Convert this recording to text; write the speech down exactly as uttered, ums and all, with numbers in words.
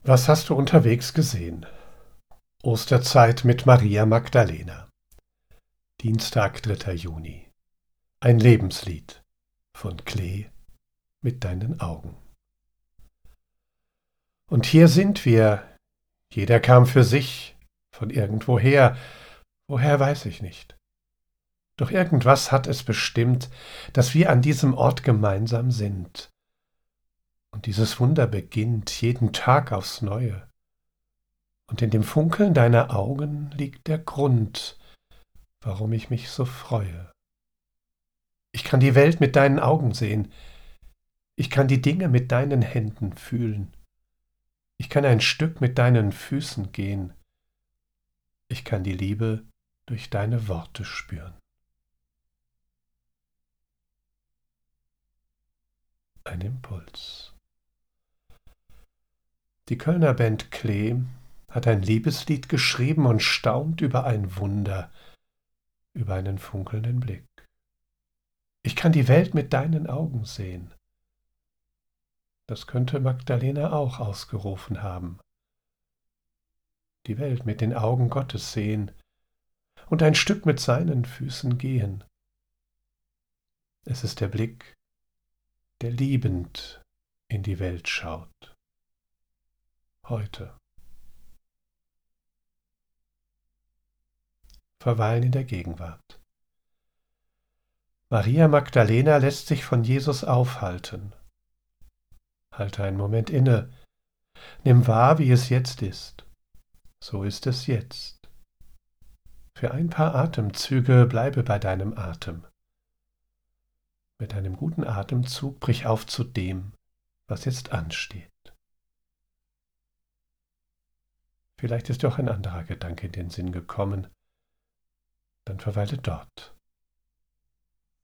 Was hast du unterwegs gesehen? Osterzeit mit Maria Magdalena. Dienstag, dritter Juni. Ein Lebenslied von Klee mit deinen Augen. Und hier sind wir. Jeder kam für sich, von irgendwoher. Woher weiß ich nicht. Doch irgendwas hat es bestimmt, dass wir an diesem Ort gemeinsam sind. Und dieses Wunder beginnt jeden Tag aufs Neue. Und in dem Funkeln deiner Augen liegt der Grund, warum ich mich so freue. Ich kann die Welt mit deinen Augen sehen. Ich kann die Dinge mit deinen Händen fühlen. Ich kann ein Stück mit deinen Füßen gehen. Ich kann die Liebe durch deine Worte spüren. Ein Impuls. Die Kölner Band Klee hat ein Liebeslied geschrieben und staunt über ein Wunder, über einen funkelnden Blick. Ich kann die Welt mit deinen Augen sehen. Das könnte Magdalena auch ausgerufen haben. Die Welt mit den Augen Gottes sehen und ein Stück mit seinen Füßen gehen. Es ist der Blick, der liebend in die Welt schaut. Heute. Verweilen in der Gegenwart. Maria Magdalena lässt sich von Jesus aufhalten. Halte einen Moment inne. Nimm wahr, wie es jetzt ist. So ist es jetzt. Für ein paar Atemzüge bleibe bei deinem Atem. Mit einem guten Atemzug brich auf zu dem, was jetzt ansteht. Vielleicht ist dir auch ein anderer Gedanke in den Sinn gekommen. Dann verweile dort.